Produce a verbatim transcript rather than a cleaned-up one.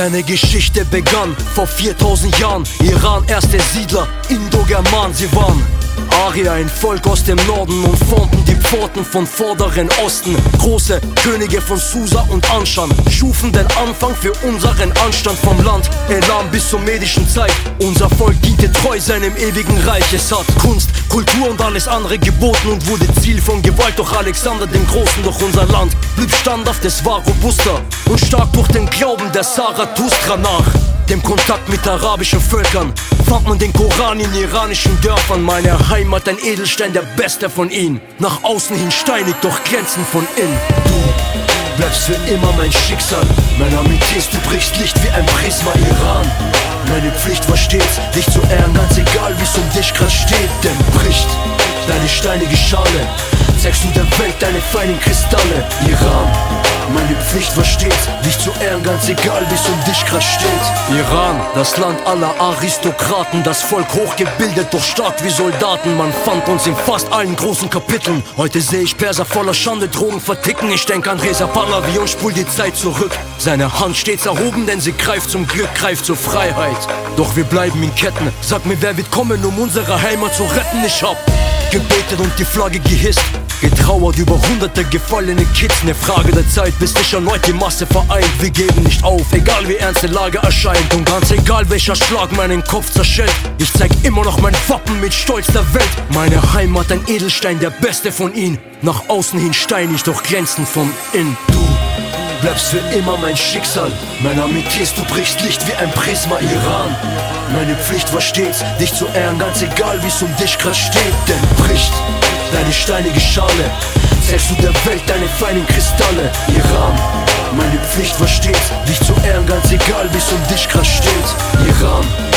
Deine Geschichte begann vor viertausend Jahren. Iran, erste Siedler, Indo-German, sie waren Arier, ein Volk aus dem Norden, und formten die Pforten von vorderen Osten. Große Könige von Susa und Anshan schufen den Anfang für unseren Anstand vom Land Elam bis zur medischen Zeit. Unser Volk diente treu seinem ewigen Reich. Es hat Kunst, Kultur und alles andere geboten und wurde Ziel von Gewalt. Doch Alexander dem Großen, doch unser Land blieb standhaft, es war robuster und stark durch den Glauben der Zarathustra. Nach dem Kontakt mit arabischen Völkern fand man den Koran in iranischen Dörfern. Meine Heimat, ein Edelstein, der beste von ihnen. Nach außen hin steinig, doch glänzend von innen. Du bleibst für immer mein Schicksal. Mein Amethyst, du brichst Licht wie ein Prisma. Iran, meine Pflicht war stets, dich zu ehren, ganz egal wie's um dich grad steht. Denn bricht deine steinige Schale, zeigst du der Welt deine feinen Kristalle. Iran, meine Pflicht war stets, dich zu ehren, ganz egal wie's um dich grad steht. Iran, das Land aller Aristokraten, das Volk hochgebildet, doch stark wie Soldaten. Man fand uns in fast allen großen Kapiteln. Heute sehe ich Perser voller Schande, Drogen verticken. Ich denk an Reza Pahlavi und spul die Zeit zurück. Seine Hand stets erhoben, denn sie greift zum Glück, greift zur Freiheit. Doch wir bleiben in Ketten. Sag mir, wer wird kommen, um unsere Heimat zu retten? Ich hab gebetet und die Flagge gehisst, getrauert über hunderte gefallene Kids. Ne Frage der Zeit, bis sich erneut die Masse vereint. Wir geben nicht auf, egal wie ernst die Lage erscheint. Und ganz egal welcher Schlag meinen Kopf zerschellt, ich zeig immer noch mein Wappen mit Stolz der Welt. Meine Heimat, ein Edelstein, der beste von ihnen. Nach außen hin steinig, doch glänzend von innen. Du bleibst für immer mein Schicksal. Mein Amethyst, du brichst Licht wie ein Prisma. Iran, meine Pflicht war stets, dich zu ehren, ganz egal wie's um dich grad steht. Denn bricht deine steinige Schale, zeigst du der Welt deine feinen Kristalle. Iran, meine Pflicht war stets, dich zu ehren, ganz egal wie's um dich grad steht. Iran,